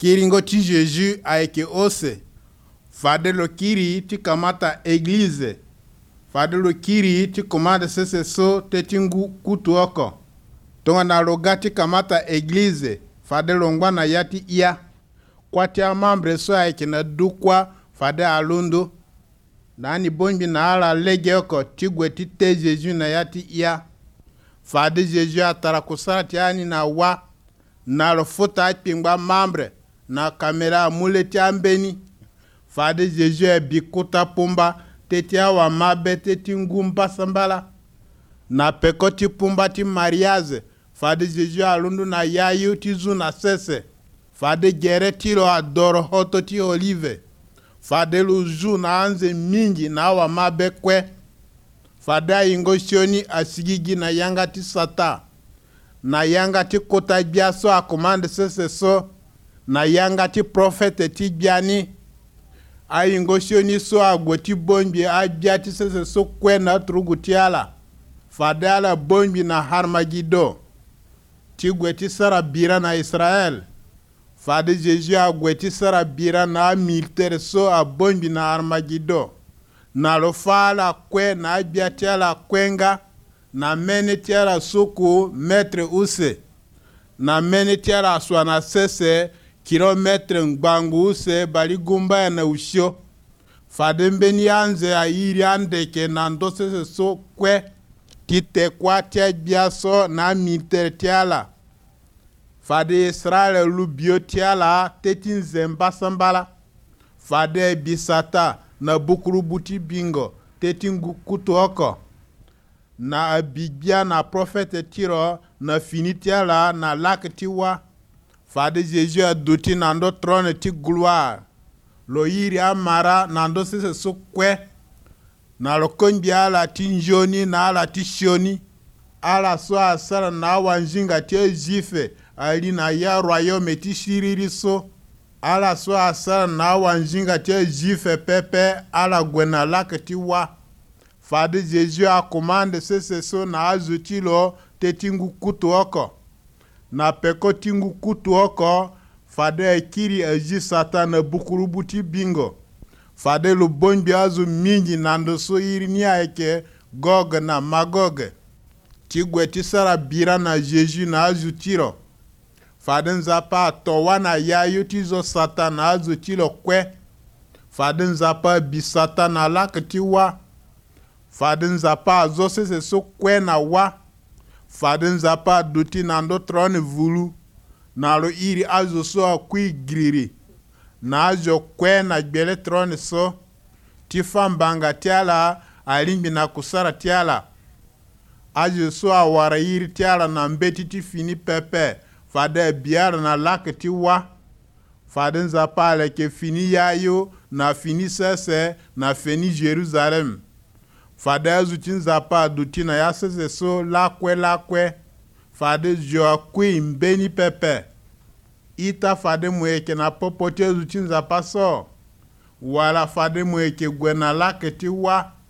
Kiringo ti Jésus ayeke ose. Fade lo kiri ti kamata église. Fade lo kiri ti komanda sese so te tingu kutu oko. Tonga na loga ti kamata église. Fade lo ngwa na yati ia. Kwa ti amambre so ayeke na dukwa fade alundu. Na ani bonbi na ala lege oko ti gue ti te Jésus na yati ia. Fade Jésus atara kusala ti ani na wa. Na lo fota pingba mambre. Na kamera mule ti ambeni. Fade Jésus e bikuta pumba te ti awa mabe te ti ngumba sambala. Na peko ti pumba ti mariage. Fade Jésus alundu na yayu ti zu na sese. Fade gere ti lo adoro hoto ti olive. Fade lu zu na anze mingi na awa mabe kwe. Fade ayingo sioni asigigi na yanga ti sata. Na yanga ti kota biaso akomande sese so. Na yanga ti profete ti biani. Ayingo sioni so agwe ti bonbi abia ti sese so kwe na trugu ti ala. Fade ala bonbi na Harmagido. Ti gwe ti sara bira na Israel. Fade Jésus agwe ti sara bira na militaire so a bonbi na Harmagido. Na lo fala kwe na abia ti ala kwenga. Na mene ti ala soko metre use. Na mene ti ala aswa na sese kilometre ngbangu use bali gumba ya na usho. Fade mbeni anze a iri andeke na ndo sese so kwe. Ti te kwa ti abia so na militaire ti ala. Fade Israel lu bio ti ala te ti nzemba sambala. Fade bisata na bukuru buti bingo te ti kutu oko. Na abibia na profete tiro na fini ti ala na lak ti wa. Fade Jésus aduti na ndo trone ti gloire. Lo yiri amara na ndo sese so kwe. Na lo konbi ala ti njoni na ala ti shioni. Ala so asara na wanjinga ti ejife. Ali na ya royaume ti shiriri so. Ala so asara na wanjinga ti ejife pepe. Ala gwena lak ti wa. Fade Jésus a commande sese so na azuti lo te tingu kutu oko. Na peko tingu kutu oko. Fade ekiri eji satan na bukuru buti bingo. Fade lu bonbi azu mingi nando so iri ni aike Gog na Magog. Ti gwe ti sara bira na Jésus na azuti lo. Fade nzapa towa na yayu ti zo satan na azuti lo kwe. Fade nzapa bi satan na lak ti wa. Fade nzapa zo sese so kwe na wa. Fade nzapa duti na ndo trone vulu. Na lo iri azo so akui griri. Na azo kwe na gbele trone so. Ti fambanga ti ala alimbi na kusara ti ala. Azo so awara iri ti ala na mbeti ti fini pepe. Fade biara na lak ti wa. Fade nzapa aleke fini yayo na fini sese na fini Jerusalem. Fade azuti nzapa duti na ya sese so lakwe. Fade jo akui mbeni pepe. Ita fade mweke na popote azuti nzapa so. Wala fade mweke gwe na lak ti wa.